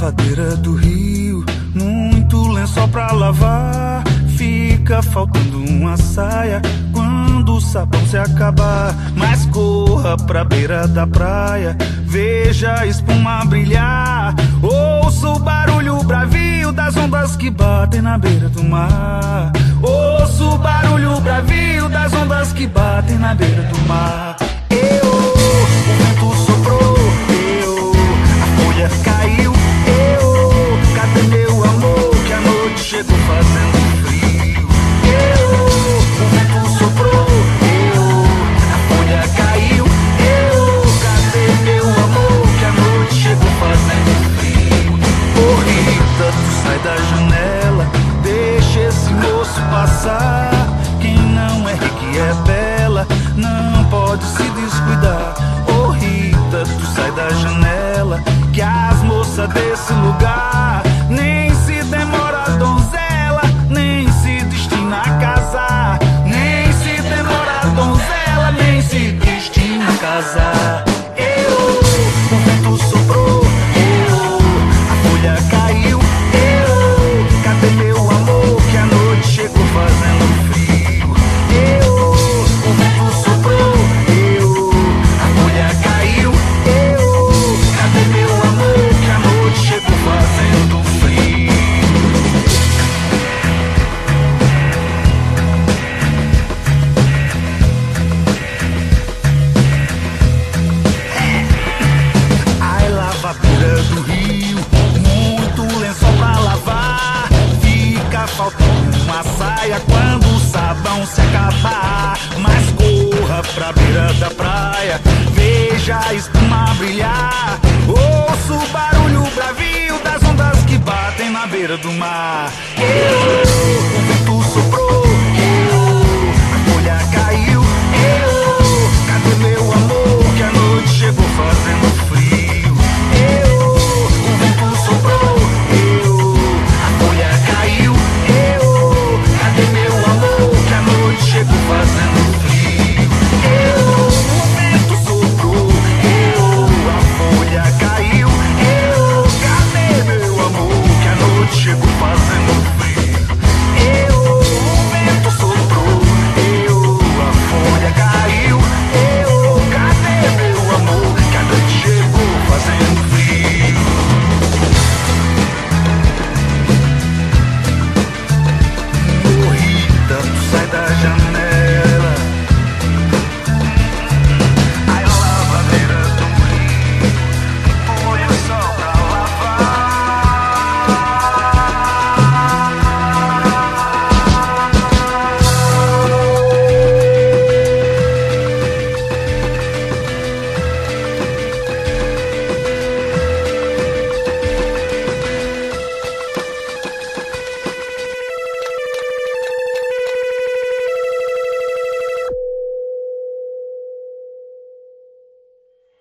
lavadeira do rio, muito lençol pra lavar. Fica faltando uma saia quando o sabão se acabar. Mas corra pra beira da praia, veja a espuma brilhar. Ouça o barulho bravio das ondas que batem na beira do mar. Ouça o barulho bravio das ondas que batem na beira do mar. O vento soprou, a folha caiu, cadê meu amor que a noite chegou fazendo frio? O vento soprou, a folha caiu, cadê meu amor que a noite chegou fazendo frio? Ô Rita, tu sai da janela, deixa esse moço passar. Quem não é rico e é bela, não pode se descuidar. Ô Rita, tu sai da janela, que as moças desse lugar nem se demora a donzela, nem se destina a casar. Nem se demora a donzela, nem se destina a casar. O vento soprou, a folha caiu, cadê meu amor que a noite chegou fazendo frio? O vento soprou, a folha caiu, cadê meu amor que a noite chegou fazendo frio? Ai, lavadeira do rio, muito lençol pra lavar. Fica faltando uma saia quando o sabão se acabar. Mas corra pra beira da praia, veja a espuma brilhar. Ouça o barulho bravio das ondas que batem na beira do mar.